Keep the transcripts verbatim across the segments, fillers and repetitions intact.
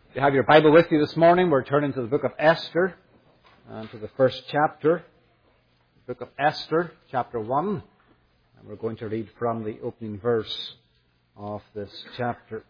If you have your Bible with you this morning, we're turning to the book of Esther, and to the first chapter, the book of Esther, chapter one, and we're going to read from the opening verse of this chapter.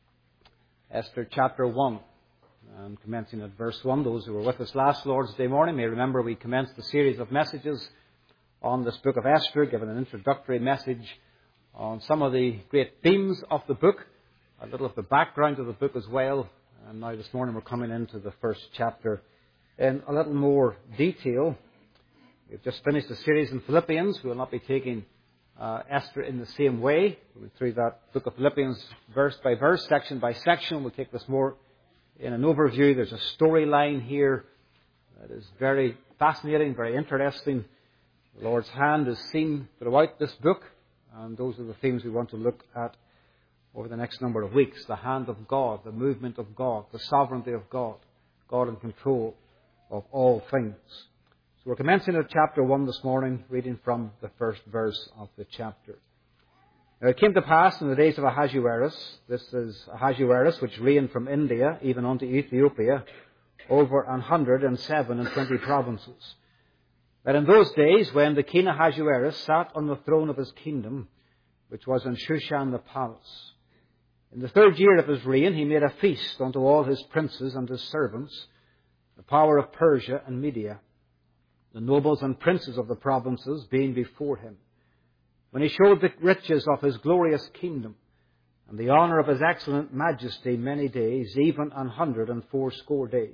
Esther chapter one, and commencing at verse one. Those who were with us last Lord's Day morning may remember we commenced a series of messages on this book of Esther, giving an introductory message on some of the great themes of the book, a little of the background of the book as well. And now this morning we're coming into the first chapter in a little more detail. We've just finished a series in Philippians. We will not be taking uh, Esther in the same way. We went through that book of Philippians verse by verse, section by section. We'll take this more in an overview. There's a storyline here that is very fascinating, very interesting. The Lord's hand is seen throughout this book, and those are the themes we want to look at over the next number of weeks. The hand of God, the movement of God, the sovereignty of God, God in control of all things. So we're commencing at chapter one this morning, reading from the first verse of the chapter. Now it came to pass in the days of Ahasuerus, this is Ahasuerus which reigned from India even unto Ethiopia, over an hundred and seven and twenty provinces, that in those days when the king Ahasuerus sat on the throne of his kingdom, which was in Shushan the palace, in the third year of his reign, he made a feast unto all his princes and his servants, the power of Persia and Media, the nobles and princes of the provinces being before him, when he showed the riches of his glorious kingdom, and the honour of his excellent majesty many days, even an hundred and fourscore days.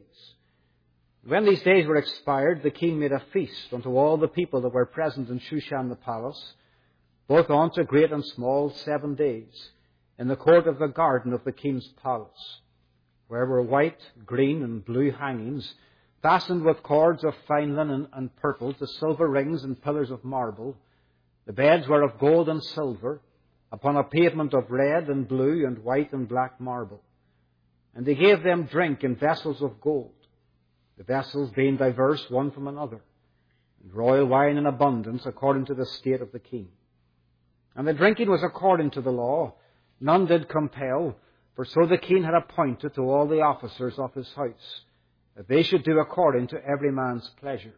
When these days were expired, the king made a feast unto all the people that were present in Shushan the palace, both unto great and small, seven days, in the court of the garden of the king's palace, where were white, green, and blue hangings, fastened with cords of fine linen and purple, to silver rings and pillars of marble. The beds were of gold and silver, upon a pavement of red and blue and white and black marble. And they gave them drink in vessels of gold, the vessels being diverse one from another, and royal wine in abundance according to the state of the king. And the drinking was according to the law. None did compel, for so the king had appointed to all the officers of his house, that they should do according to every man's pleasure.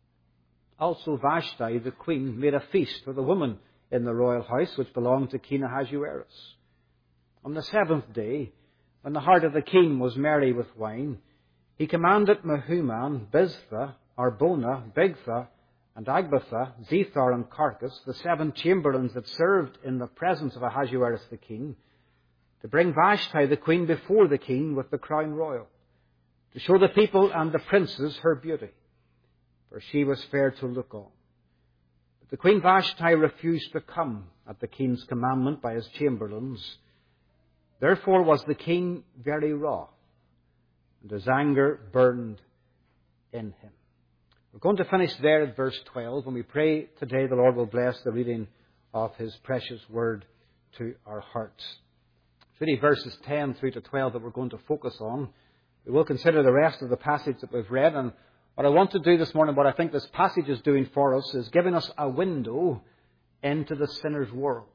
Also Vashti the queen made a feast for the women in the royal house, which belonged to King Ahasuerus. On the seventh day, when the heart of the king was merry with wine, he commanded Mehuman, Biztha, Arbona, Bigtha, and Agbatha, Zethar, and Carcas, the seven chamberlains that served in the presence of Ahasuerus the king, to bring Vashti the queen before the king with the crown royal, to show the people and the princes her beauty, for she was fair to look on. But the queen Vashti refused to come at the king's commandment by his chamberlains. Therefore was the king very wroth, and his anger burned in him. We're going to finish there at verse twelve, and we pray today the Lord will bless the reading of His precious word to our hearts. It's really verses ten through to twelve that we're going to focus on. We will consider the rest of the passage that we've read, and what I want to do this morning, what I think this passage is doing for us, is giving us a window into the sinner's world.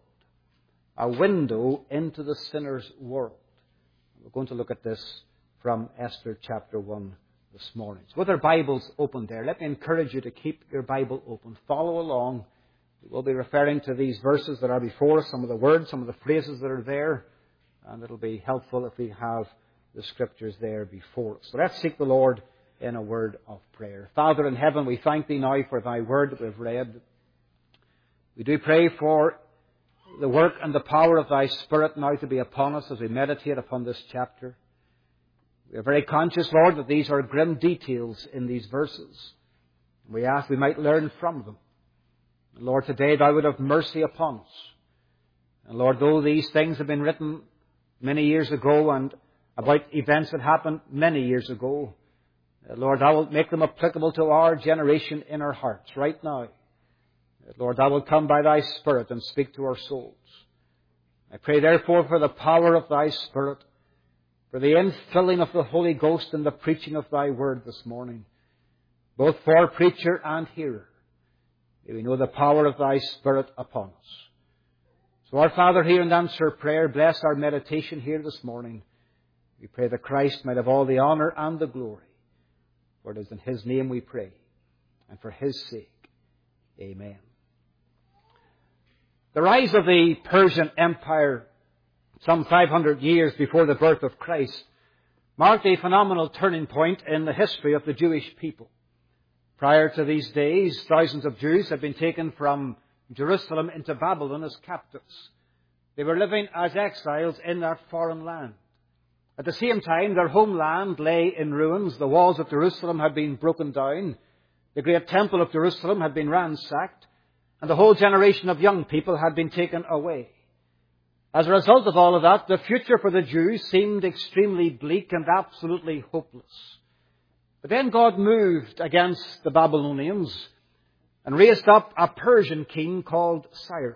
A window into the sinner's world. We're going to look at this from Esther chapter one. This morning. So with our Bibles open there, let me encourage you to keep your Bible open. Follow along. We will be referring to these verses that are before us, some of the words, some of the phrases that are there, and it'll be helpful if we have the Scriptures there before us. So let's seek the Lord in a word of prayer. Father in heaven, we thank Thee now for Thy word that we've read. We do pray for the work and the power of Thy Spirit now to be upon us as we meditate upon this chapter. We are very conscious, Lord, that these are grim details in these verses. We ask we might learn from them. And Lord, today Thou would have mercy upon us. And Lord, though these things have been written many years ago and about events that happened many years ago, Lord, Thou wilt make them applicable to our generation in our hearts right now. Lord, Thou wilt come by Thy Spirit and speak to our souls. I pray therefore for the power of Thy Spirit, for the infilling of the Holy Ghost and the preaching of Thy word this morning, both for preacher and hearer. May we know the power of Thy Spirit upon us. So our Father, hear and answer prayer. Bless our meditation here this morning. We pray that Christ might have all the honour and the glory. For it is in His name we pray, and for His sake. Amen. The rise of the Persian Empire some five hundred years before the birth of Christ marked a phenomenal turning point in the history of the Jewish people. Prior to these days, thousands of Jews had been taken from Jerusalem into Babylon as captives. They were living as exiles in that foreign land. At the same time, their homeland lay in ruins. The walls of Jerusalem had been broken down. The great temple of Jerusalem had been ransacked. And the whole generation of young people had been taken away. As a result of all of that, the future for the Jews seemed extremely bleak and absolutely hopeless. But then God moved against the Babylonians and raised up a Persian king called Cyrus.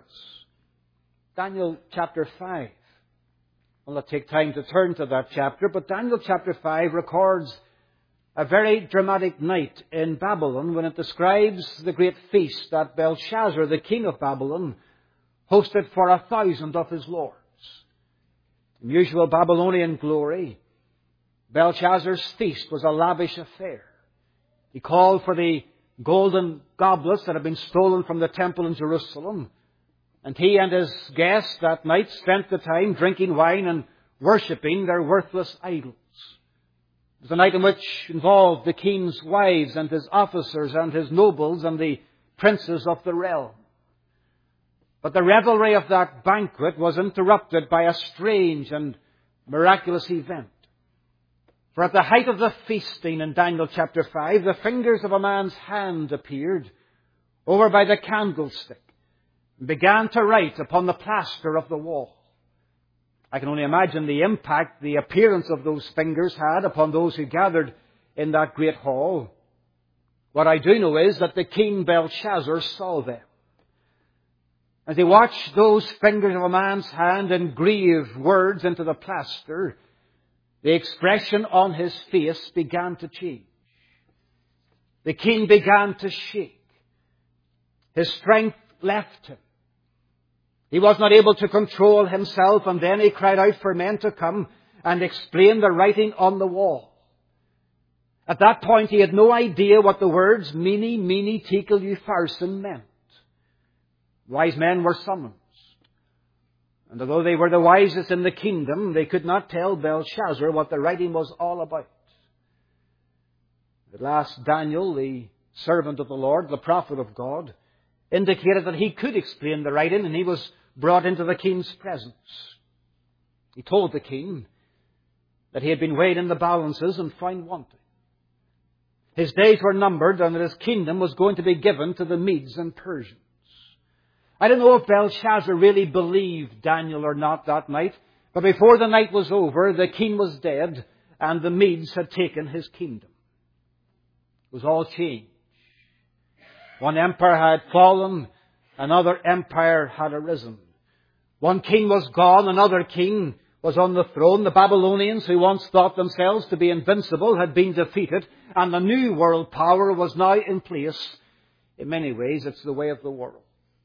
Daniel chapter five. I'll not take time to turn to that chapter, but Daniel chapter five records a very dramatic night in Babylon when it describes the great feast that Belshazzar, the king of Babylon, hosted for a thousand of his lords. In usual Babylonian glory, Belshazzar's feast was a lavish affair. He called for the golden goblets that had been stolen from the temple in Jerusalem, and he and his guests that night spent the time drinking wine and worshipping their worthless idols. It was a night in which involved the king's wives and his officers and his nobles and the princes of the realm. But the revelry of that banquet was interrupted by a strange and miraculous event. For at the height of the feasting in Daniel chapter five, the fingers of a man's hand appeared over by the candlestick and began to write upon the plaster of the wall. I can only imagine the impact the appearance of those fingers had upon those who gathered in that great hall. What I do know is that the king Belshazzar saw them. As he watched those fingers of a man's hand engrave words into the plaster, the expression on his face began to change. The king began to shake. His strength left him. He was not able to control himself, and then he cried out for men to come and explain the writing on the wall. At that point, he had no idea what the words Mene, Mene, Tekel, Upharsin meant. Wise men were summoned. And although they were the wisest in the kingdom, they could not tell Belshazzar what the writing was all about. At last, Daniel, the servant of the Lord, the prophet of God, indicated that he could explain the writing, and he was brought into the king's presence. He told the king that he had been weighed in the balances and found wanting. His days were numbered, and that his kingdom was going to be given to the Medes and Persians. I don't know if Belshazzar really believed Daniel or not that night, but before the night was over, the king was dead, and the Medes had taken his kingdom. It was all changed. One empire had fallen, another empire had arisen. One king was gone, another king was on the throne. The Babylonians, who once thought themselves to be invincible, had been defeated, and the new world power was now in place. In many ways, it's the way of the world.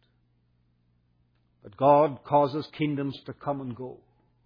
But God causes kingdoms to come and go.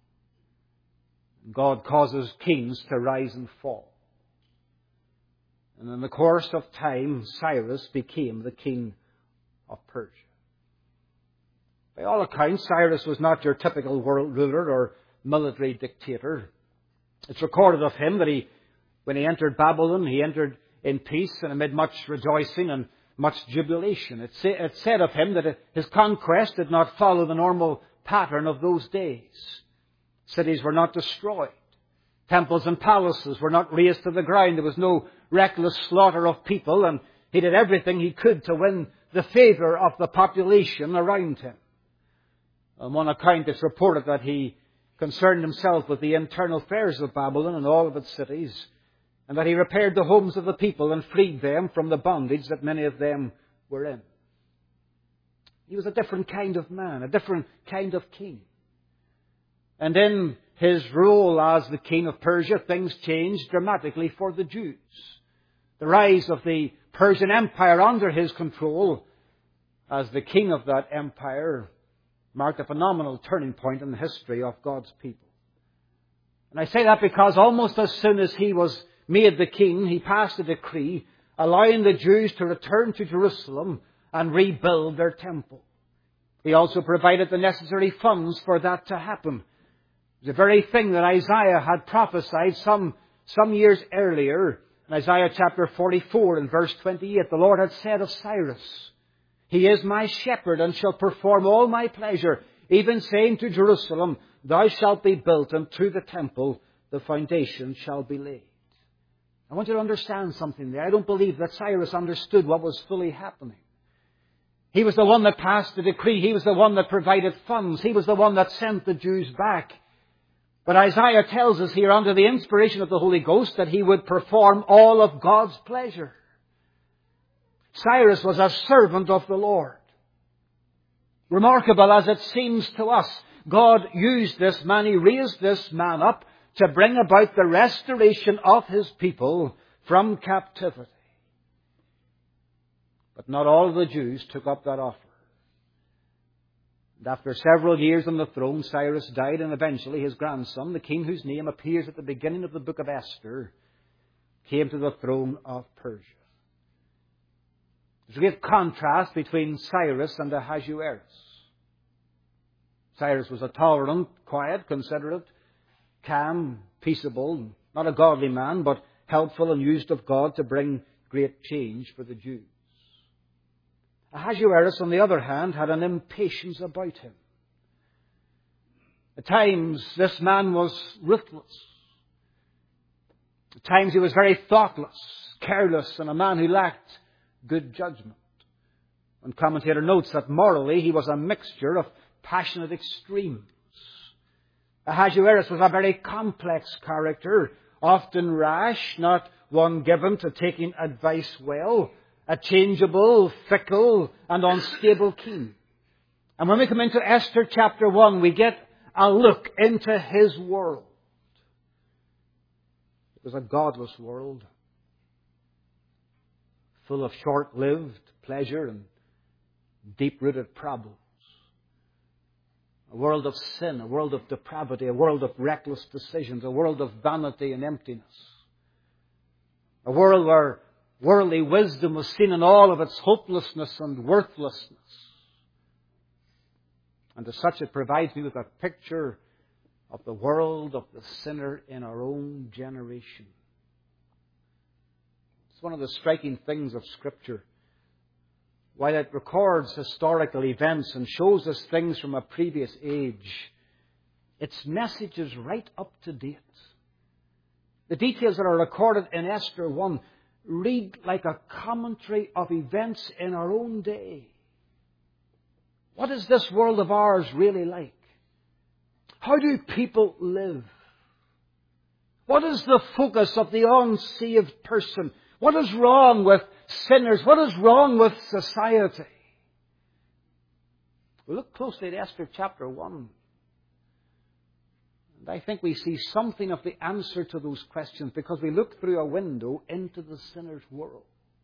God causes kings to rise and fall. And in the course of time, Cyrus became the king of Persia. By all accounts, Cyrus was not your typical world ruler or military dictator. It's recorded of him that he, when he entered Babylon, he entered in peace and amid much rejoicing and much jubilation. It, say, it said of him that his conquest did not follow the normal pattern of those days. Cities were not destroyed. Temples and palaces were not razed to the ground. There was no reckless slaughter of people, and he did everything he could to win the favour of the population around him. On one account, it's reported that he concerned himself with the internal affairs of Babylon and all of its cities, and that he repaired the homes of the people and freed them from the bondage that many of them were in. He was a different kind of man, a different kind of king. And in his role as the king of Persia, things changed dramatically for the Jews. The rise of the Persian Empire under his control as the king of that empire marked a phenomenal turning point in the history of God's people. And I say that because almost as soon as he was made the king, he passed a decree allowing the Jews to return to Jerusalem and rebuild their temple. He also provided the necessary funds for that to happen. The very thing that Isaiah had prophesied some, some years earlier. In Isaiah chapter forty-four and verse twenty-eight, the Lord had said of Cyrus, He is my shepherd and shall perform all my pleasure, even saying to Jerusalem, Thou shalt be built, and to the temple the foundation shall be laid. I want you to understand something there. I don't believe that Cyrus understood what was fully happening. He was the one that passed the decree. He was the one that provided funds. He was the one that sent the Jews back. But Isaiah tells us here, under the inspiration of the Holy Ghost, that he would perform all of God's pleasure. Cyrus was a servant of the Lord. Remarkable as it seems to us, God used this man, He raised this man up to bring about the restoration of His people from captivity. But not all the Jews took up that offer. And after several years on the throne, Cyrus died, and eventually his grandson, the king whose name appears at the beginning of the book of Esther, came to the throne of Persia. There's a great contrast between Cyrus and Ahasuerus. Cyrus was a tolerant, quiet, considerate, calm, peaceable, not a godly man, but helpful and used of God to bring great change for the Jews. Ahasuerus, on the other hand, had an impatience about him. At times, this man was ruthless. At times, he was very thoughtless, careless, and a man who lacked good judgment. One commentator notes that morally, he was a mixture of passionate extremes. Ahasuerus was a very complex character, often rash, not one given to taking advice well, a changeable, fickle, and unstable king. And when we come into Esther chapter one, we get a look into his world. It was a godless world, full of short-lived pleasure and deep-rooted problems. A world of sin, a world of depravity, a world of reckless decisions, a world of vanity and emptiness. A world where worldly wisdom was seen in all of its hopelessness and worthlessness. And as such, it provides me with a picture of the world of the sinner in our own generation. It's one of the striking things of Scripture. While it records historical events and shows us things from a previous age, its message is right up to date. The details that are recorded in Esther one read like a commentary of events in our own day. What is this world of ours really like? How do people live? What is the focus of the unsaved person? What is wrong with sinners? What is wrong with society? We look closely at Esther chapter one. And I think we see something of the answer to those questions because we look through a window into the sinner's world.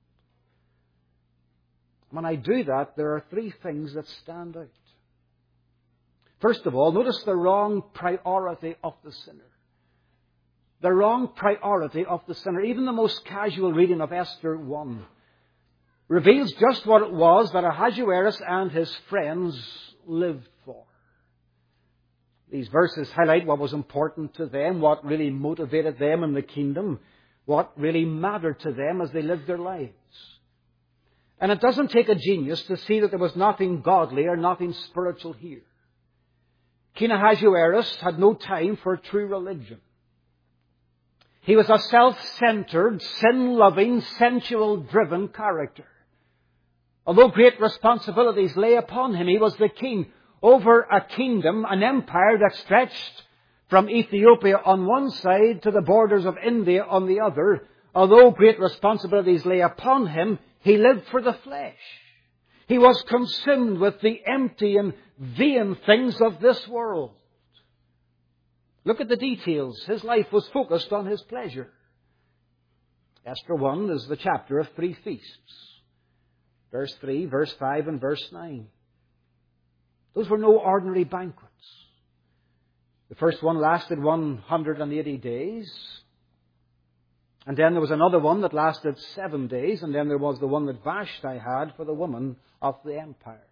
When I do that, there are three things that stand out. First of all, notice the wrong priority of the sinner. The wrong priority of the sinner. Even the most casual reading of Esther one reveals just what it was that Ahasuerus and his friends lived for. These verses highlight what was important to them, what really motivated them in the kingdom, what really mattered to them as they lived their lives. And it doesn't take a genius to see that there was nothing godly or nothing spiritual here. King Ahasuerus had no time for true religion. He was a self-centered, sin-loving, sensual-driven character. Although great responsibilities lay upon him, he was the king over a kingdom, an empire that stretched from Ethiopia on one side to the borders of India on the other. Although great responsibilities lay upon him, he lived for the flesh. He was consumed with the empty and vain things of this world. Look at the details. His life was focused on his pleasure. Esther one is the chapter of three feasts. Verse three, verse five, and verse nine. Those were no ordinary banquets. The first one lasted one hundred eighty days. And then there was another one that lasted seven days. And then there was the one that Vashti had for the woman of the empire.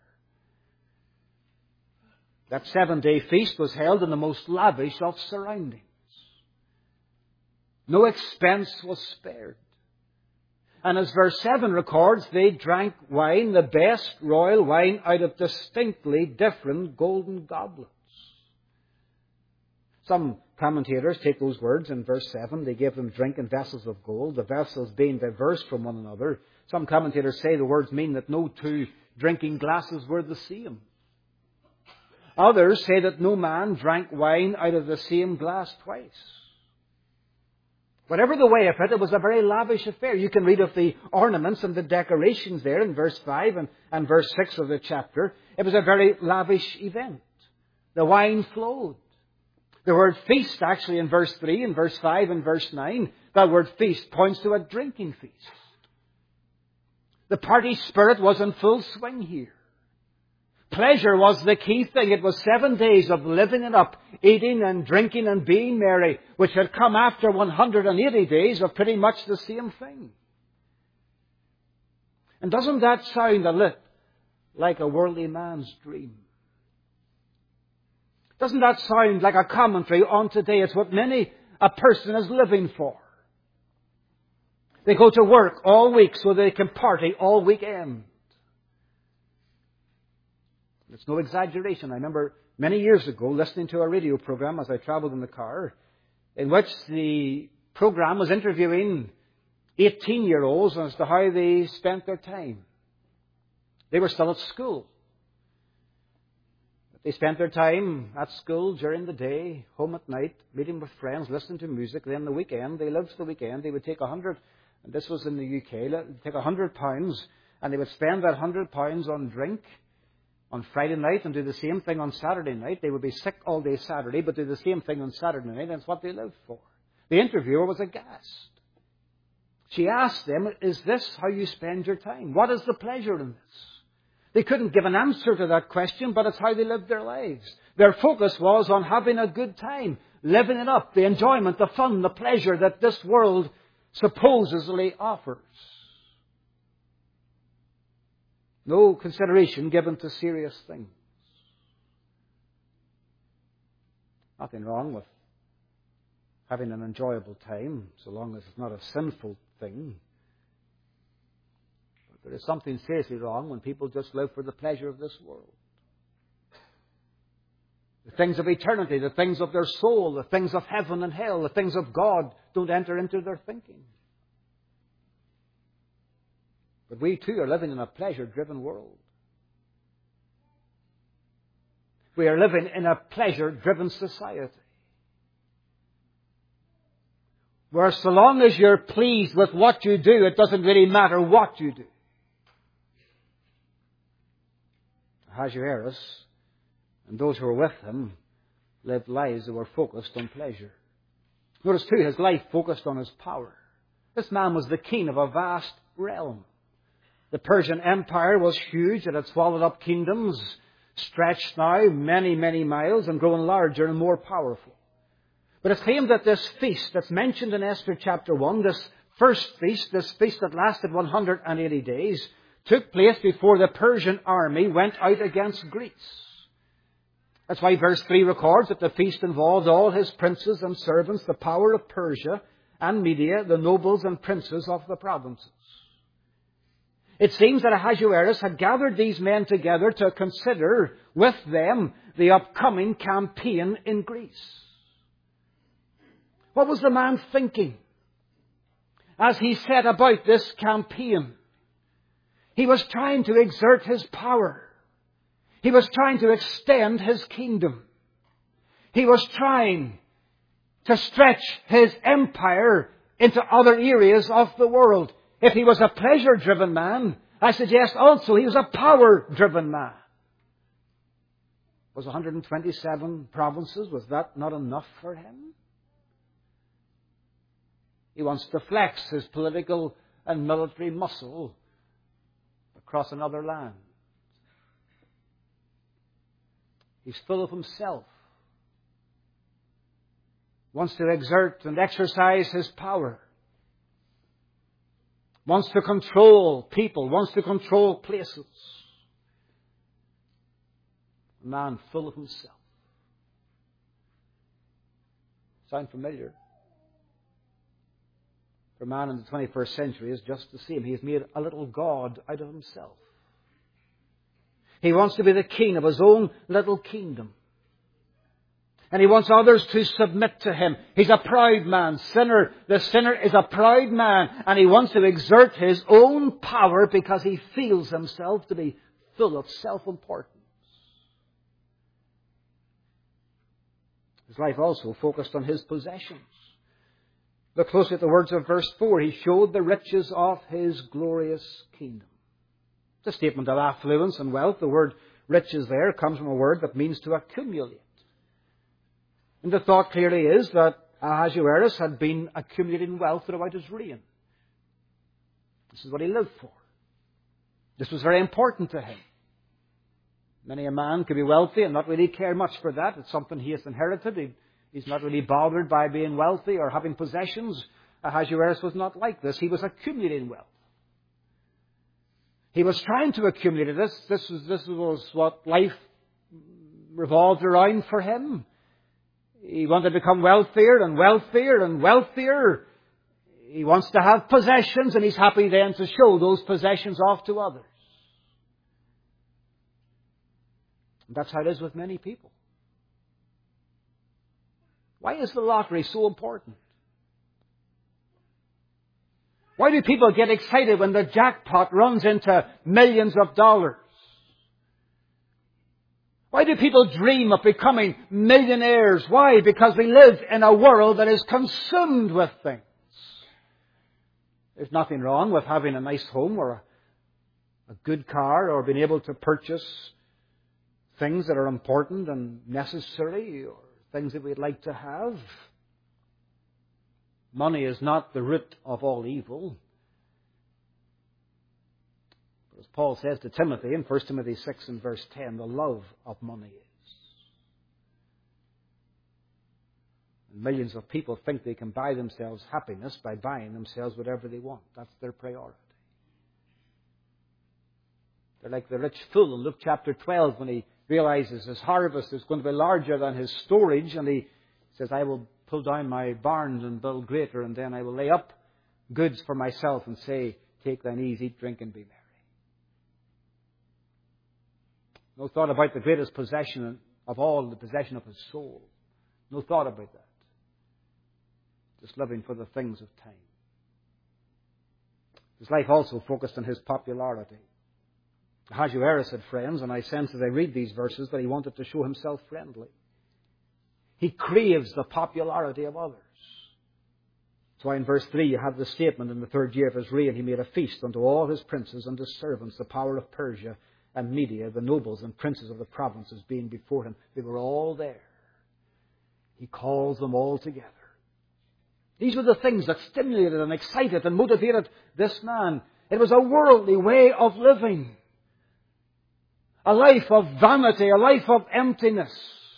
That seven-day feast was held in the most lavish of surroundings. No expense was spared. And as verse seven records, they drank wine, the best royal wine, out of distinctly different golden goblets. Some commentators take those words in verse seven. They gave them drink in vessels of gold, the vessels being diverse from one another. Some commentators say the words mean that no two drinking glasses were the same. Others say that no man drank wine out of the same glass twice. Whatever the way of it, it was a very lavish affair. You can read of the ornaments and the decorations there in verse five and, and verse six of the chapter. It was a very lavish event. The wine flowed. The word feast actually in verse three, in verse five and verse nine, that word feast points to a drinking feast. The party spirit was in full swing here. Pleasure was the key thing. It was seven days of living it up, eating and drinking and being merry, which had come after one hundred eighty days of pretty much the same thing. And doesn't that sound a little like a worldly man's dream? Doesn't that sound like a commentary on today? It's what many a person is living for. They go to work all week so they can party all weekend. It's no exaggeration. I remember many years ago listening to a radio program as I travelled in the car, in which the program was interviewing eighteen-year-olds as to how they spent their time. They were still at school. They spent their time at school during the day, home at night, meeting with friends, listening to music. Then the weekend, they lived the weekend. They would take a hundred, and this was in the U K, take a hundred pounds, and they would spend that hundred pounds on drink on Friday night and do the same thing on Saturday night. They would be sick all day Saturday, but do the same thing on Saturday night. That's what they lived for. The interviewer was aghast. She asked them, is this how you spend your time? What is the pleasure in this? They couldn't give an answer to that question, but it's how they lived their lives. Their focus was on having a good time, living it up, the enjoyment, the fun, the pleasure that this world supposedly offers. No consideration given to serious things. Nothing wrong with having an enjoyable time, so long as it's not a sinful thing. But there is something seriously wrong when people just live for the pleasure of this world. The things of eternity, the things of their soul, the things of heaven and hell, the things of God don't enter into their thinking. But we too are living in a pleasure-driven world. We are living in a pleasure-driven society. Where so long as you're pleased with what you do, it doesn't really matter what you do. Ahasuerus and those who were with him lived lives that were focused on pleasure. Notice too, his life focused on his power. This man was the king of a vast realm. The Persian Empire was huge. It had swallowed up kingdoms, stretched now many, many miles and growing larger and more powerful. But it's claimed that this feast that's mentioned in Esther chapter one, this first feast, this feast that lasted one hundred eighty days, took place before the Persian army went out against Greece. That's why verse three records that the feast involved all his princes and servants, the power of Persia and Media, the nobles and princes of the provinces. It seems that Ahasuerus had gathered these men together to consider with them the upcoming campaign in Greece. What was the man thinking as he set about this campaign? He was trying to exert his power. He was trying to extend his kingdom. He was trying to stretch his empire into other areas of the world. If he was a pleasure-driven man, I suggest also he was a power-driven man. Was one hundred twenty-seven provinces, was that not enough for him? He wants to flex his political and military muscle across another land. He's full of himself. wants to exert and exercise his power, wants to control people, wants to control places. A man full of himself. Sound familiar? For a man in the twenty-first century is just the same. He has made a little god out of himself. He wants to be the king of his own little kingdom. And he wants others to submit to him. He's a proud man. Sinner, the sinner is a proud man. And he wants to exert his own power because he feels himself to be full of self-importance. His life also focused on his possessions. Look closely at the words of verse four. He showed the riches of his glorious kingdom. It's a statement of affluence and wealth. The word riches there comes from a word that means to accumulate. And the thought clearly is that Ahasuerus had been accumulating wealth throughout his reign. This is what he lived for. This was very important to him. Many a man could be wealthy and not really care much for that. It's something he has inherited. He, he's not really bothered by being wealthy or having possessions. Ahasuerus was not like this. He was accumulating wealth. He was trying to accumulate this. This was, this was what life revolved around for him. He wanted to become wealthier and wealthier and wealthier. He wants to have possessions, and he's happy then to show those possessions off to others. And that's how it is with many people. Why is the lottery so important? Why do people get excited when the jackpot runs into millions of dollars? Why do people dream of becoming millionaires? Why? Because we live in a world that is consumed with things. There's nothing wrong with having a nice home or a, a good car or being able to purchase things that are important and necessary or things that we'd like to have. Money is not the root of all evil. But as Paul says to Timothy in First Timothy six and verse ten, the love of money is. And millions of people think they can buy themselves happiness by buying themselves whatever they want. That's their priority. They're like the rich fool in Luke chapter twelve when he realizes his harvest is going to be larger than his storage, and he says, I will pull down my barns and build greater, and then I will lay up goods for myself and say, take thine ease, eat, drink, and be merry. No thought about the greatest possession of all, the possession of his soul. No thought about that. Just living for the things of time. His life also focused on his popularity. Ahasuerus had friends, and I sense as I read these verses that he wanted to show himself friendly. He craves the popularity of others. That's why in verse three you have the statement, in the third year of his reign he made a feast unto all his princes and his servants, the power of Persia and Media, the nobles and princes of the provinces being before him. They were all there. He calls them all together. These were the things that stimulated and excited and motivated this man. It was a worldly way of living. A life of vanity, a life of emptiness.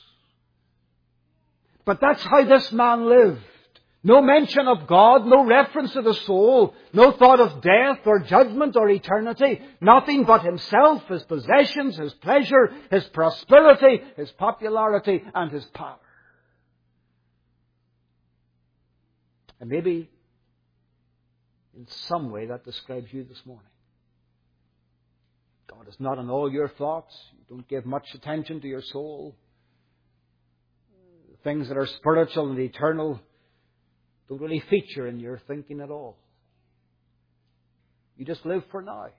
But that's how this man lived. No mention of God, no reference to the soul, no thought of death or judgment or eternity. Nothing but himself, his possessions, his pleasure, his prosperity, his popularity, and his power. And maybe in some way that describes you this morning. God is not in all your thoughts. You don't give much attention to your soul. Things that are spiritual and eternal don't really feature in your thinking at all. You just live for now.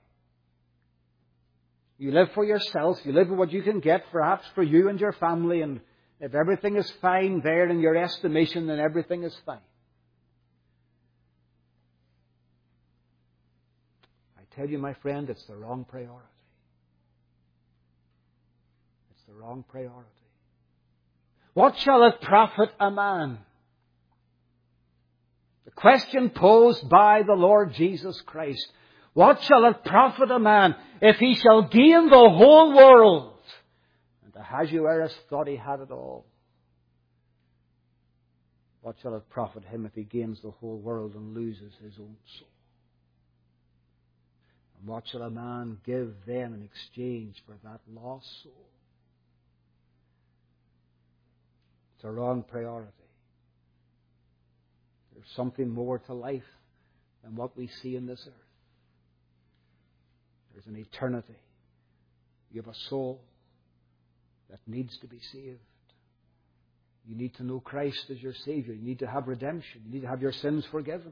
You live for yourself. You live for what you can get, perhaps for you and your family. And if everything is fine there in your estimation, then everything is fine. I tell you, my friend, it's the wrong priority. It's the wrong priority. What shall it profit a man? The question posed by the Lord Jesus Christ. What shall it profit a man if he shall gain the whole world? And Ahasuerus thought he had it all. what shall it profit him if he gains the whole world and loses his own soul? And what shall a man give then in exchange for that lost soul? It's a wrong priority. There's something more to life than what we see in this earth. There's an eternity. You have a soul that needs to be saved. You need to know Christ as your Savior. You need to have redemption. You need to have your sins forgiven.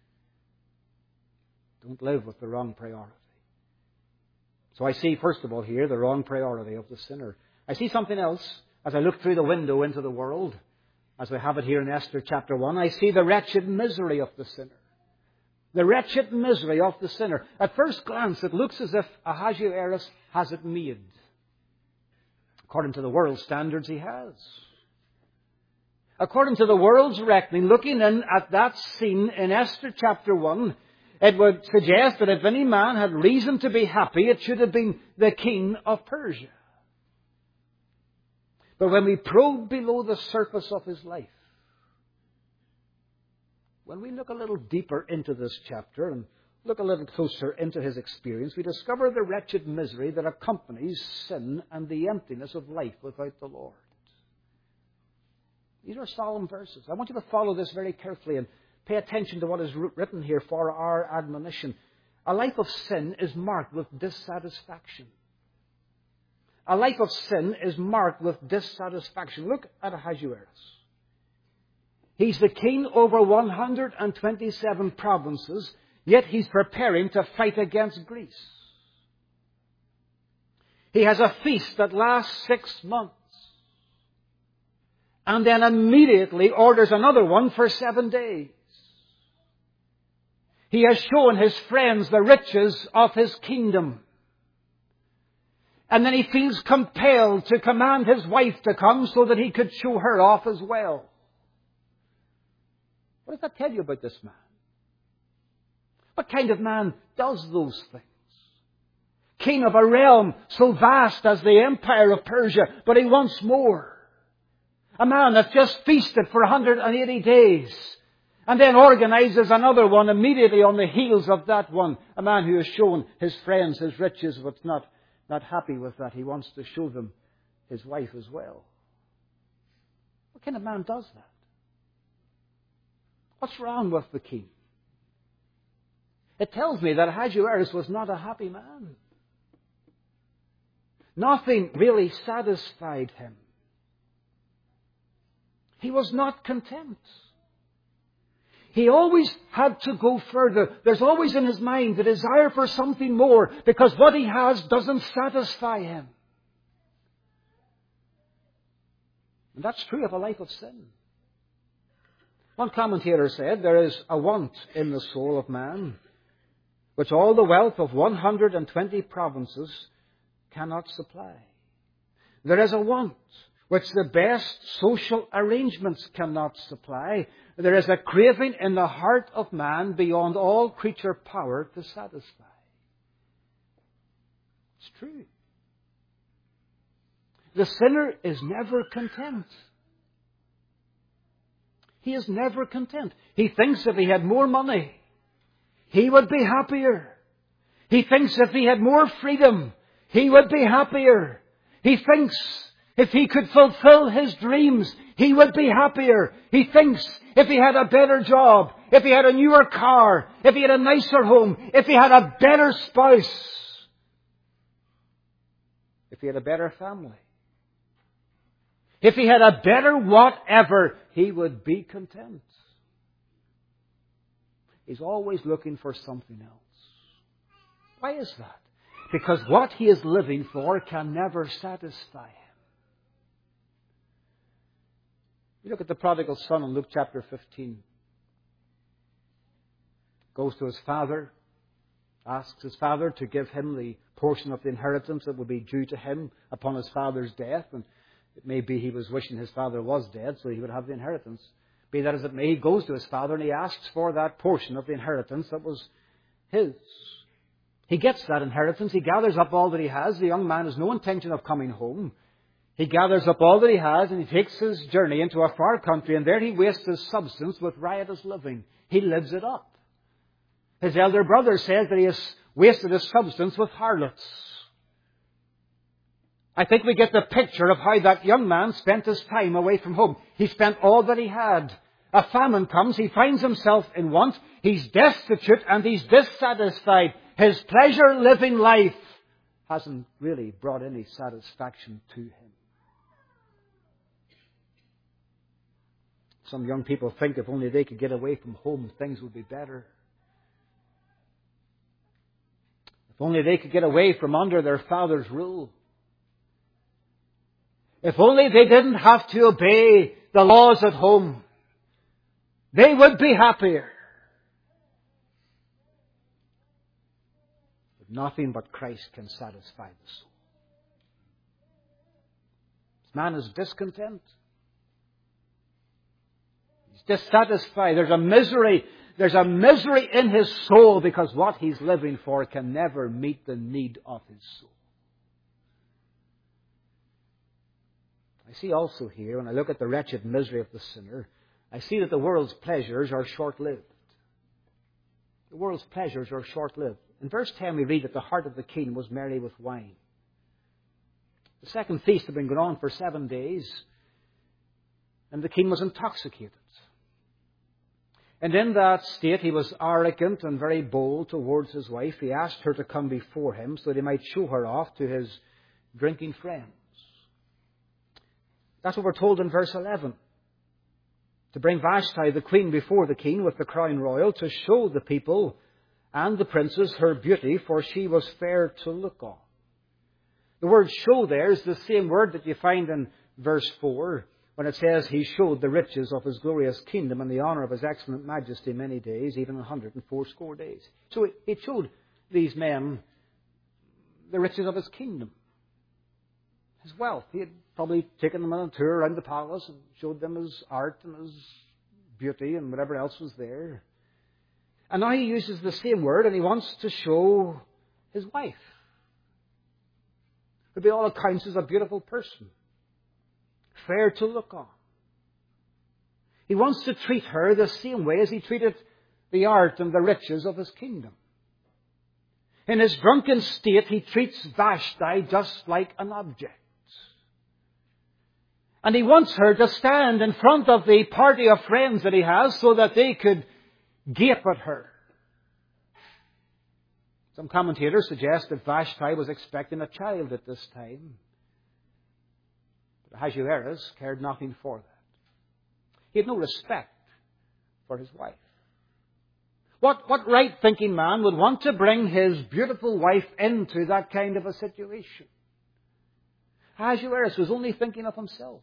Don't live with the wrong priority. So I see, first of all, here, the wrong priority of the sinner. I see something else as I look through the window into the world, as we have it here in Esther chapter one. I see the wretched misery of the sinner. The wretched misery of the sinner. At first glance, it looks as if Ahasuerus has it made. According to the world's standards, he has. According to the world's reckoning, looking in at that scene in Esther chapter one, it would suggest that if any man had reason to be happy, it should have been the king of Persia. But when we probe below the surface of his life, when we look a little deeper into this chapter and look a little closer into his experience, we discover the wretched misery that accompanies sin and the emptiness of life without the Lord. These are solemn verses. I want you to follow this very carefully and pay attention to what is written here for our admonition. A life of sin is marked with dissatisfaction. A life of sin is marked with dissatisfaction. Look at Ahasuerus. He's the king over one hundred twenty-seven provinces, yet he's preparing to fight against Greece. He has a feast that lasts six months. And then immediately orders another one for seven days. He has shown his friends the riches of his kingdom. And then he feels compelled to command his wife to come so that he could show her off as well. What does that tell you about this man? What kind of man does those things? King of a realm so vast as the empire of Persia, but he wants more. A man that's just feasted for one hundred eighty days and then organizes another one immediately on the heels of that one. A man who has shown his friends his riches but not, not happy with that. He wants to show them his wife as well. What kind of man does that? What's wrong with the king? It tells me that Ahasuerus was not a happy man. Nothing really satisfied him. He was not content. He always had to go further. There's always in his mind the desire for something more because what he has doesn't satisfy him. And that's true of a life of sin. One commentator said, there is a want in the soul of man, which all the wealth of one hundred twenty provinces cannot supply. There is a want which the best social arrangements cannot supply. There is a craving in the heart of man beyond all creature power to satisfy. It's true. The sinner is never content. He is never content. He thinks if he had more money, he would be happier. He thinks if he had more freedom, he would be happier. He thinks if he could fulfill his dreams, he would be happier. He thinks if he had a better job, if he had a newer car, if he had a nicer home, if he had a better spouse, if he had a better family, if he had a better whatever, he would be content. He's always looking for something else. Why is that? Because what he is living for can never satisfy him. You look at the prodigal son in Luke chapter fifteen. Goes to his father, asks his father to give him the portion of the inheritance that would be due to him upon his father's death. And it may be he was wishing his father was dead so he would have the inheritance. Be that as it may, he goes to his father and he asks for that portion of the inheritance that was his. He gets that inheritance. He gathers up all that he has. The young man has no intention of coming home. He gathers up all that he has and he takes his journey into a far country, and there he wastes his substance with riotous living. He lives it up. His elder brother says that he has wasted his substance with harlots. I think we get the picture of how that young man spent his time away from home. He spent all that he had. A famine comes, he finds himself in want, he's destitute and he's dissatisfied. His pleasure-living life hasn't really brought any satisfaction to him. Some young people think if only they could get away from home, things would be better. If only they could get away from under their father's rule. If only they didn't have to obey the laws at home, they would be happier. But nothing but Christ can satisfy the soul. This man is discontent. He's dissatisfied. There's a misery. There's a misery in his soul because what he's living for can never meet the need of his soul. I see also here, when I look at the wretched misery of the sinner, I see that the world's pleasures are short-lived. The world's pleasures are short-lived. In verse ten we read that the heart of the king was merry with wine. The second feast had been going on for seven days, and the king was intoxicated. And in that state he was arrogant and very bold towards his wife. He asked her to come before him so that he might show her off to his drinking friends. That's what we're told in verse eleven. To bring Vashti, the queen, before the king with the crown royal, to show the people and the princes her beauty, for she was fair to look on. The word show there is the same word that you find in verse four, when it says he showed the riches of his glorious kingdom and the honour of his excellent majesty many days, even a hundred and fourscore days. So it, it showed these men the riches of his kingdom, his wealth. He had probably taken them on a tour around the palace and showed them his art and his beauty and whatever else was there. And now he uses the same word and he wants to show his wife, who by all accounts is a beautiful person, fair to look on. He wants to treat her the same way as he treated the art and the riches of his kingdom. In his drunken state, he treats Vashti just like an object. And he wants her to stand in front of the party of friends that he has so that they could gape at her. Some commentators suggest that Vashti was expecting a child at this time. But Ahasuerus cared nothing for that. He had no respect for his wife. What, what right-thinking man would want to bring his beautiful wife into that kind of a situation? Ahasuerus was only thinking of himself.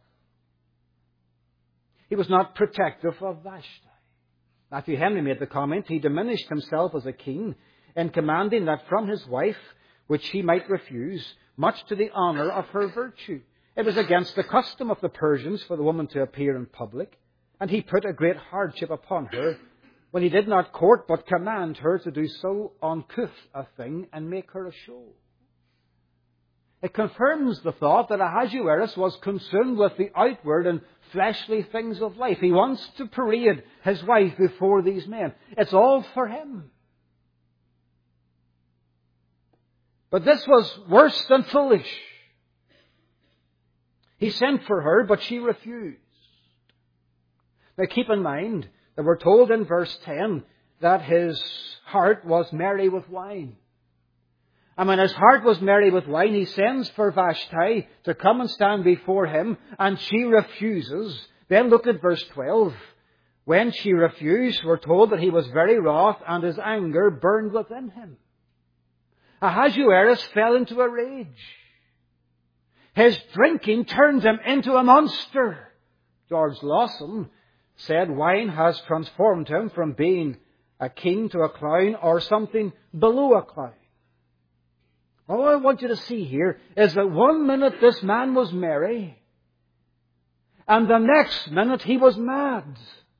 He was not protective of Vashti. Matthew Henry made the comment, he diminished himself as a king in commanding that from his wife, which he might refuse, much to the honour of her virtue. It was against the custom of the Persians for the woman to appear in public, and he put a great hardship upon her when he did not court but command her to do so uncouth a thing and make her a show. It confirms the thought that Ahasuerus was consumed with the outward and fleshly things of life. He wants to parade his wife before these men. It's all for him. But this was worse than foolish. He sent for her, but she refused. Now keep in mind that we're told in verse ten that his heart was merry with wine. And when his heart was merry with wine, he sends for Vashti to come and stand before him, and she refuses. Then look at verse twelve. When she refused, we're told that he was very wroth, and his anger burned within him. Ahasuerus fell into a rage. His drinking turned him into a monster. George Lawson said wine has transformed him from being a king to a clown, or something below a clown. All I want you to see here is that one minute this man was merry, and the next minute he was mad.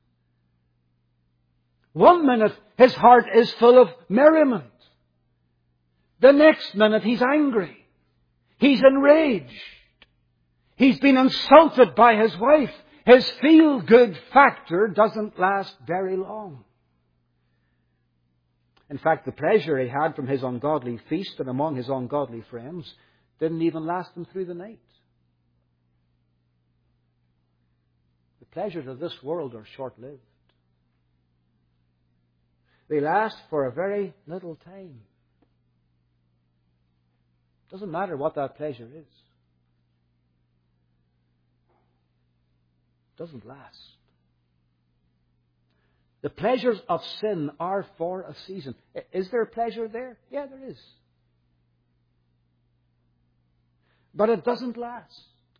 One minute his heart is full of merriment. The next minute he's angry. He's enraged. He's been insulted by his wife. His feel-good factor doesn't last very long. In fact, the pleasure he had from his ungodly feast and among his ungodly friends didn't even last him through the night. The pleasures of this world are short-lived. They last for a very little time. Doesn't matter what that pleasure is. Doesn't last. The pleasures of sin are for a season. Is there pleasure there? Yeah, there is. But it doesn't last.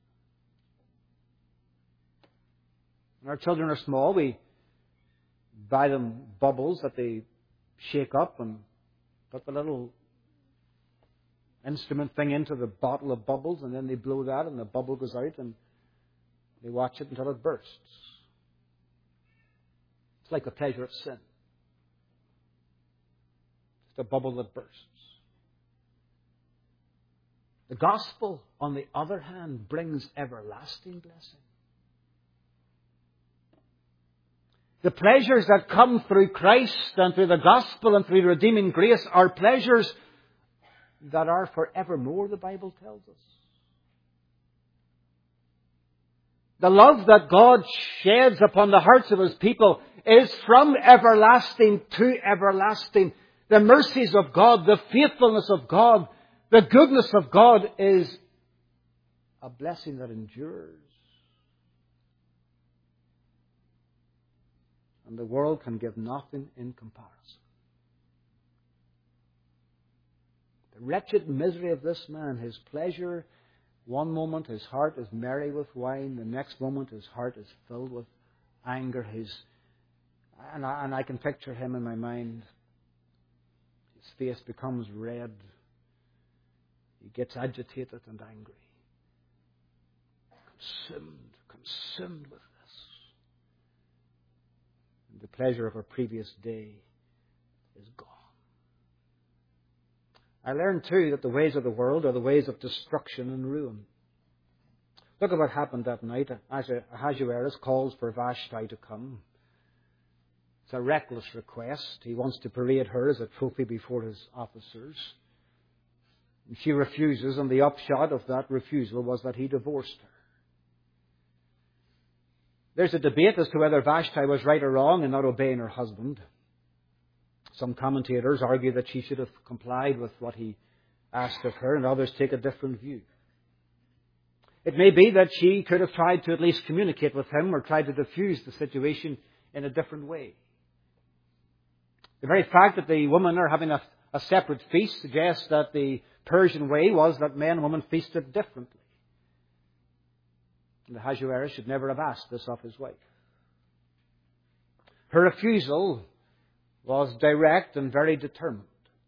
When our children are small, we buy them bubbles that they shake up and put the little instrument thing into the bottle of bubbles, and then they blow that and the bubble goes out and they watch it until it bursts. It's like the pleasure of sin. It's a bubble that bursts. The gospel, on the other hand, brings everlasting blessing. The pleasures that come through Christ and through the gospel and through redeeming grace are pleasures that are forevermore, the Bible tells us. The love that God sheds upon the hearts of His people is from everlasting to everlasting. The mercies of God, the faithfulness of God, the goodness of God is a blessing that endures. And the world can give nothing in comparison. The wretched misery of this man, his pleasure, one moment his heart is merry with wine, the next moment his heart is filled with anger. His, and I, and I can picture him in my mind. His face becomes red. He gets agitated and angry. Consumed, consumed with this. And the pleasure of a previous day is gone. I learned too that the ways of the world are the ways of destruction and ruin. Look at what happened that night. Ahasuerus calls for Vashti to come. It's a reckless request. He wants to parade her as a trophy before his officers. And she refuses, and the upshot of that refusal was that he divorced her. There's a debate as to whether Vashti was right or wrong in not obeying her husband. Some commentators argue that she should have complied with what he asked of her, and others take a different view. It may be that she could have tried to at least communicate with him or tried to diffuse the situation in a different way. The very fact that the women are having a, a separate feast suggests that the Persian way was that men and women feasted differently. And Ahasuerus should never have asked this of his wife. Her refusal was direct and very determined.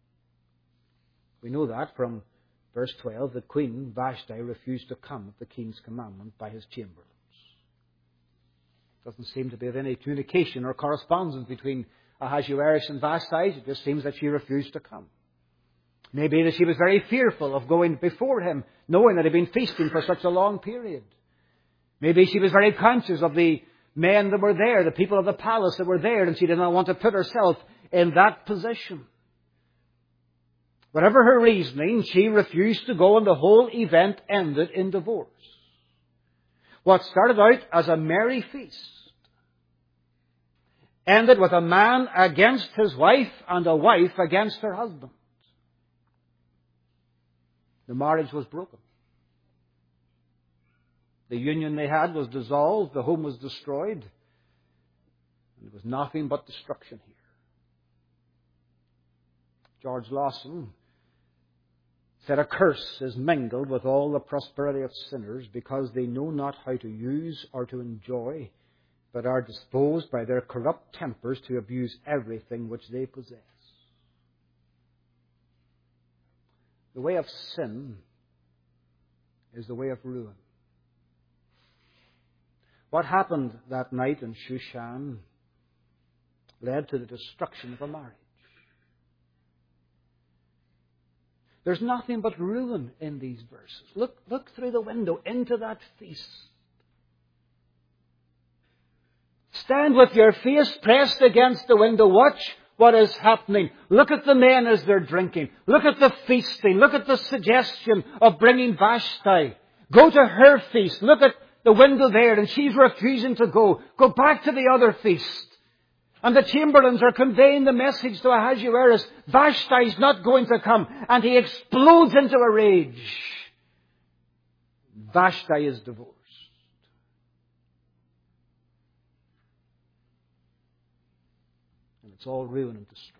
We know that from verse twelve, that Queen Vashti refused to come at the king's commandment by his chamberlains. Doesn't seem to be of any communication or correspondence between Ahasuerus and Vashti. It just seems that she refused to come. Maybe that she was very fearful of going before him, knowing that he'd been feasting for such a long period. Maybe she was very conscious of the men that were there, the people of the palace that were there, and she did not want to put herself in that position. Whatever her reasoning, she refused to go, and the whole event ended in divorce. What started out as a merry feast ended with a man against his wife and a wife against her husband. The marriage was broken. The union they had was dissolved. The home was destroyed. And there was nothing but destruction here. George Lawson said, "A curse is mingled with all the prosperity of sinners because they know not how to use or to enjoy, but are disposed by their corrupt tempers to abuse everything which they possess." The way of sin is the way of ruin. What happened that night in Shushan led to the destruction of a marriage. There's nothing but ruin in these verses. Look, look through the window into that feast. Stand with your face pressed against the window. Watch what is happening. Look at the men as they're drinking. Look at the feasting. Look at the suggestion of bringing Vashti. Go to her feast. Look at the window there, and she's refusing to go. Go back to the other feast. And the chamberlains are conveying the message to Ahasuerus. Vashti's not going to come. And he explodes into a rage. Vashti is divorced. And it's all ruin and destruction.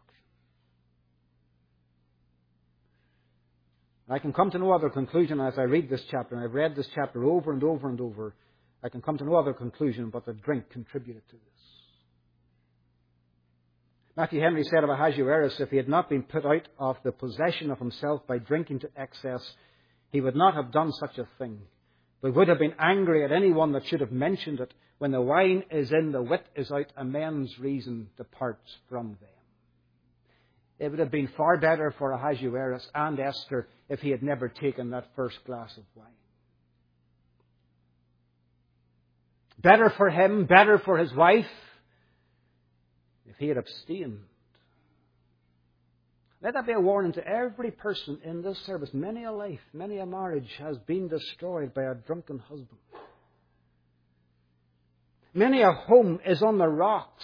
I can come to no other conclusion as I read this chapter, and I've read this chapter over and over and over. I can come to no other conclusion but that drink contributed to this. Matthew Henry said of Ahasuerus, if he had not been put out of the possession of himself by drinking to excess, he would not have done such a thing, but would have been angry at anyone that should have mentioned it. When the wine is in, the wit is out, and men's reason departs from them. It would have been far better for Ahasuerus and Esther if he had never taken that first glass of wine. Better for him, better for his wife, if he had abstained. Let that be a warning to every person in this service. Many a life, many a marriage has been destroyed by a drunken husband. Many a home is on the rocks.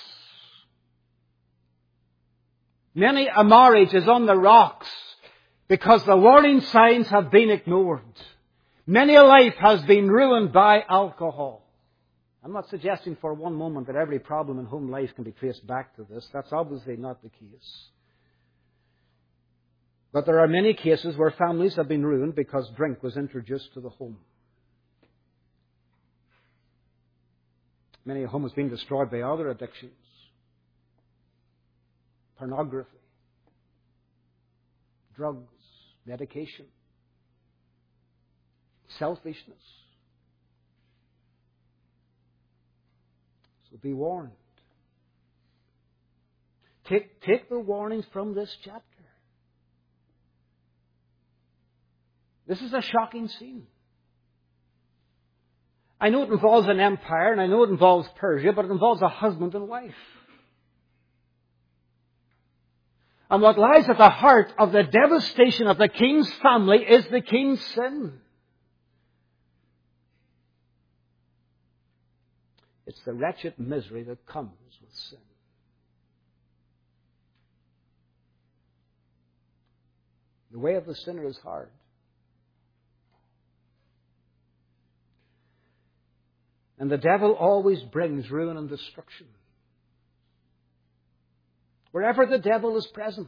Many a marriage is on the rocks because the warning signs have been ignored. Many a life has been ruined by alcohol. I'm not suggesting for one moment that every problem in home life can be traced back to this. That's obviously not the case. But there are many cases where families have been ruined because drink was introduced to the home. Many a home has been destroyed by other addictions. Pornography, drugs, medication, selfishness. So be warned. Take, take the warnings from this chapter. This is a shocking scene. I know it involves an empire, and I know it involves Persia, but it involves a husband and wife. And what lies at the heart of the devastation of the king's family is the king's sin. It's the wretched misery that comes with sin. The way of the sinner is hard. And the devil always brings ruin and destruction. Wherever the devil is present,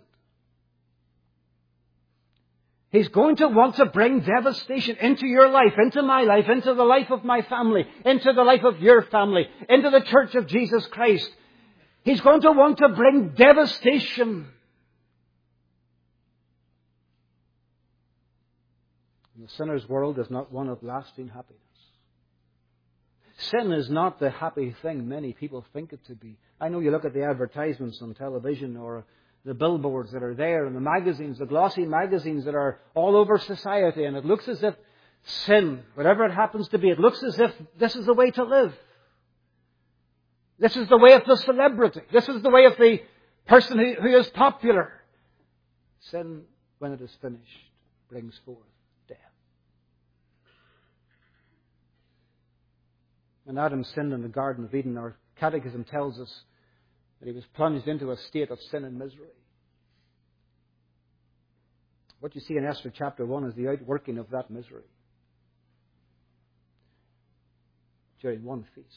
he's going to want to bring devastation into your life, into my life, into the life of my family, into the life of your family, into the church of Jesus Christ. He's going to want to bring devastation. And the sinner's world is not one of lasting happiness. Sin is not the happy thing many people think it to be. I know you look at the advertisements on television or the billboards that are there and the magazines, the glossy magazines that are all over society, and it looks as if sin, whatever it happens to be, it looks as if this is the way to live. This is the way of the celebrity. This is the way of the person who, who is popular. Sin, when it is finished, brings forth death. When Adam sinned in the Garden of Eden, our catechism tells us that he was plunged into a state of sin and misery. What you see in Esther chapter one is the outworking of that misery during one feast.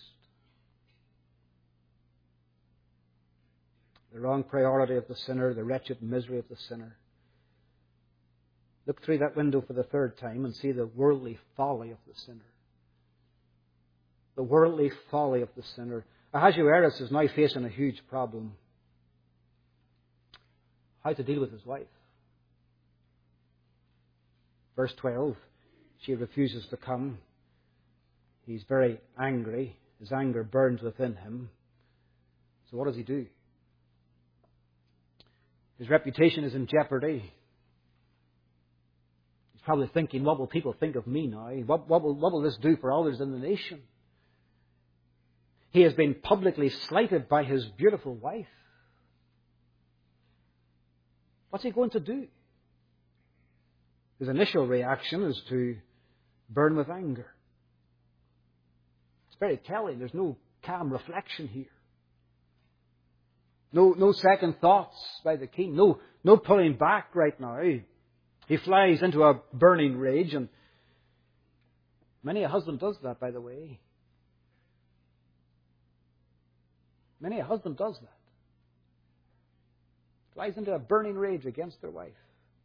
The wrong priority of the sinner, the wretched misery of the sinner. Look through that window for the third time and see the worldly folly of the sinner. The worldly folly of the sinner. Ahasuerus is now facing a huge problem. How to deal with his wife. Verse twelve, she refuses to come. He's very angry. His anger burns within him. So what does he do? His reputation is in jeopardy. probably thinking, what will people think of me now? What, what, will, what will this do for others in the nation? He has been publicly slighted by his beautiful wife. What's he going to do? His initial reaction is to burn with anger. It's very telling. There's no calm reflection here. No, no second thoughts by the king. No, no pulling back right now. He flies into a burning rage, and many a husband does that, by the way. Many a husband does that. Flies into a burning rage against their wife.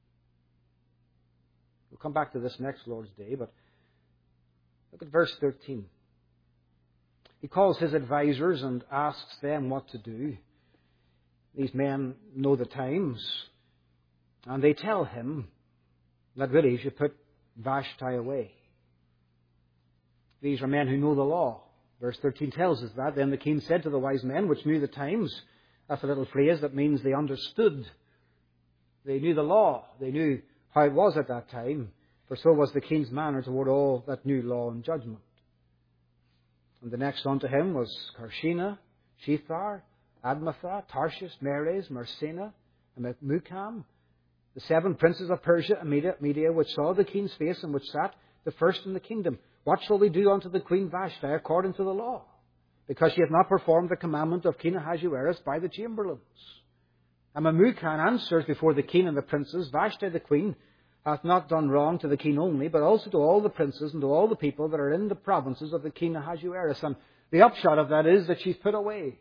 We'll come back to this next Lord's Day, but look at verse thirteen. He calls his advisors and asks them what to do. These men know the times, and they tell him that really he should put Vashti away. These are men who know the law. Verse thirteen tells us that. Then the king said to the wise men, which knew the times, that's a little phrase that means they understood. They knew the law. They knew how it was at that time. For so was the king's manner toward all that knew law and judgment. And the next unto him was Karshina, Shethar, Admatha, Tarshish, Meres, Marsena, and Mukam, the seven princes of Persia and Media, Media, which saw the king's face and which sat the first in the kingdom. What shall we do unto the queen Vashti according to the law? Because she hath not performed the commandment of King Ahasuerus by the chamberlains. And Memucan answers before the king and the princes, Vashti the queen hath not done wrong to the king only, but also to all the princes and to all the people that are in the provinces of the king Ahasuerus. And the upshot of that is that she's put away.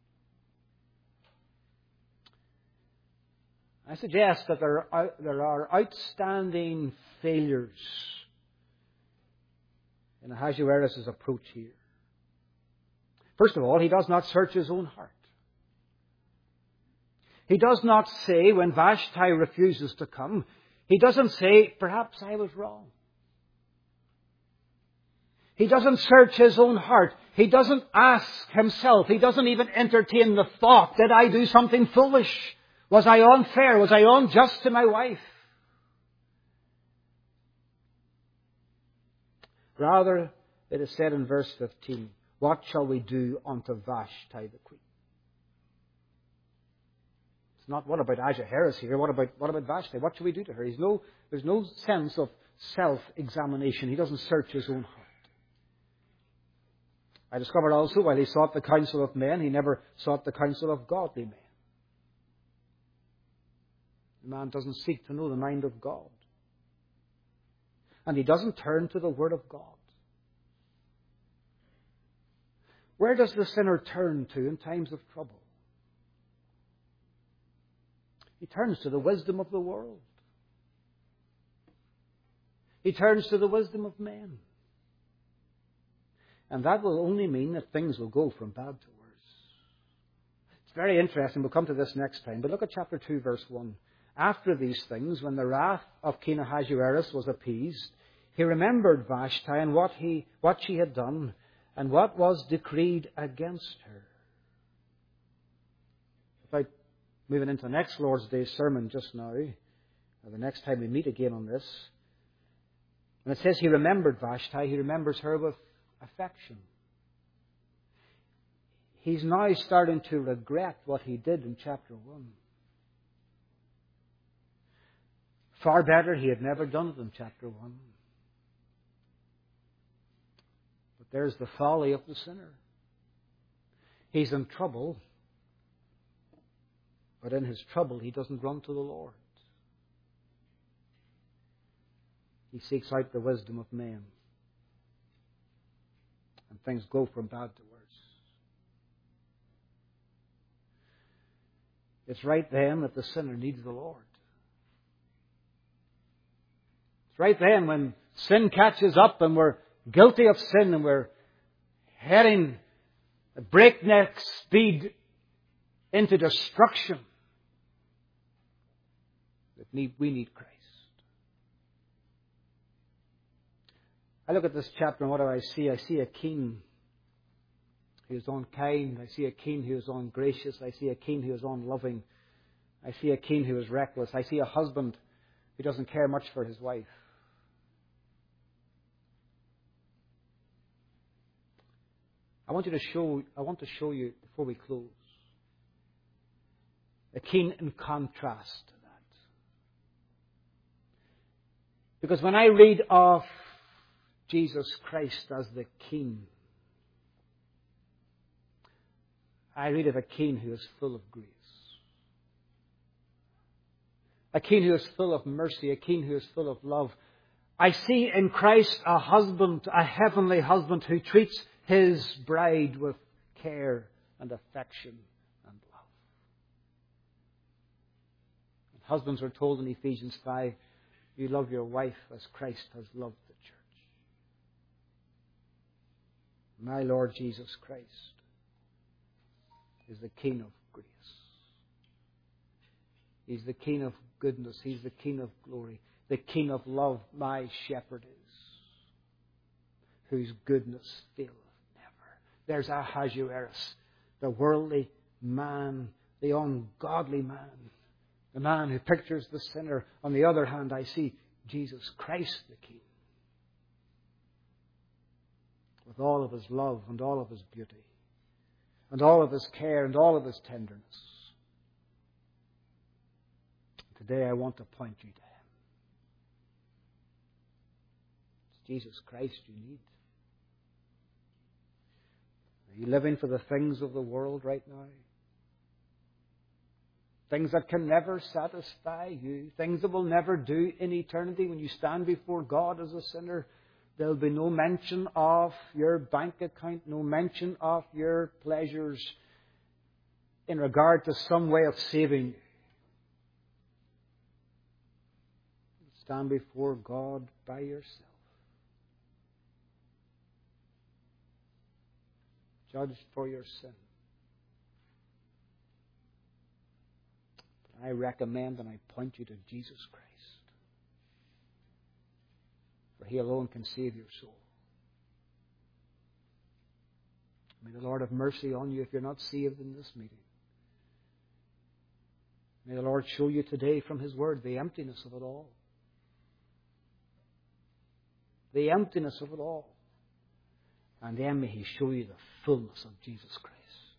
I suggest that there are, there are outstanding failures in Ahasuerus' approach here. First of all, he does not search his own heart. He does not say, when Vashti refuses to come, he doesn't say, perhaps I was wrong. He doesn't search his own heart. He doesn't ask himself. He doesn't even entertain the thought, did I do something foolish? Was I unfair? Was I unjust to my wife? Rather, it is said in verse fifteen, what shall we do unto Vashti the queen? It's not what about Ahasuerus here. What about, what about Vashti? What shall we do to her? He's no, there's no sense of self-examination. He doesn't search his own heart. I discovered also, while he sought the counsel of men, he never sought the counsel of godly men. The man doesn't seek to know the mind of God. And he doesn't turn to the Word of God. Where does the sinner turn to in times of trouble? He turns to the wisdom of the world. He turns to the wisdom of men. And that will only mean that things will go from bad to worse. It's very interesting. We'll come to this next time. But look at chapter two, verse one. After these things, when the wrath of King Ahasuerus was appeased, he remembered Vashti and what he, what she had done, and what was decreed against her. Without moving into the next Lord's Day sermon just now, or the next time we meet again on this, when it says he remembered Vashti, he remembers her with affection. He's now starting to regret what he did in chapter one. Far better he had never done it in chapter one. But there's the folly of the sinner. He's in trouble, but in his trouble he doesn't run to the Lord. He seeks out the wisdom of men. And things go from bad to worse. It's right then that the sinner needs the Lord. It's right then when sin catches up and we're guilty of sin and we're heading at breakneck speed into destruction that need, we need Christ. I look at this chapter and what do I see? I see a king who is unkind. I see a king who is ungracious. I see a king who is unloving. I see a king who is reckless. I see a husband who doesn't care much for his wife. I want you to show, I want to show you, before we close, a king in contrast to that. Because when I read of Jesus Christ as the king, I read of a king who is full of grace. A king who is full of mercy, a king who is full of love. I see in Christ a husband, a heavenly husband who treats his bride with care and affection and love. And husbands are told in Ephesians five, you love your wife as Christ has loved the church. My Lord Jesus Christ is the King of grace. He's the King of goodness. He's the King of glory. The King of love, my shepherd is, whose goodness faileth never. There's Ahasuerus, the worldly man, the ungodly man, the man who pictures the sinner. On the other hand, I see Jesus Christ the King, with all of his love and all of his beauty, and all of his care and all of his tenderness. Today I want to point you to him. It's Jesus Christ you need. Are you living for the things of the world right now? Things that can never satisfy you. Things that will never do in eternity. When you stand before God as a sinner, there'll be no mention of your bank account, no mention of your pleasures in regard to some way of saving you. Stand before God by yourself. Judged for your sin. But I recommend and I point you to Jesus Christ. For He alone can save your soul. May the Lord have mercy on you if you're not saved in this meeting. May the Lord show you today from His Word the emptiness of it all. The emptiness of it all. And then may He show you the fullness of Jesus Christ.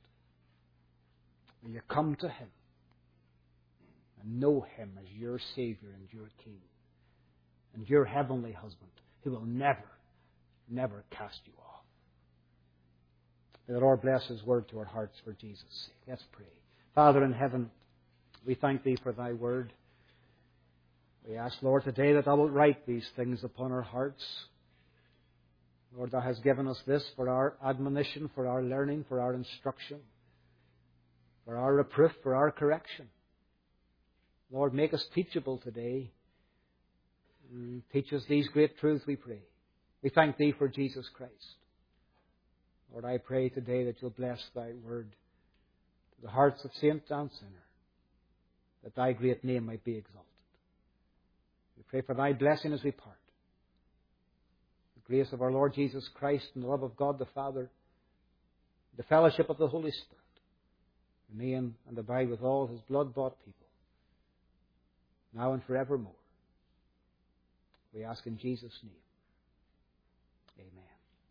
May you come to Him and know Him as your Savior and your King and your heavenly husband who will never, never cast you off. May the Lord bless His Word to our hearts for Jesus' sake. Let's pray. Father in heaven, we thank Thee for Thy Word. We ask, Lord, today that Thou wilt write these things upon our hearts. Lord, Thou hast given us this for our admonition, for our learning, for our instruction, for our reproof, for our correction. Lord, make us teachable today. Teach us these great truths, we pray. We thank Thee for Jesus Christ. Lord, I pray today that You'll bless Thy Word to the hearts of saint and sinner, that Thy great name might be exalted. We pray for Thy blessing as we part. The grace of our Lord Jesus Christ and the love of God the Father, the fellowship of the Holy Spirit, remain and abide with all His blood-bought people, now and forevermore. We ask in Jesus' name. Amen.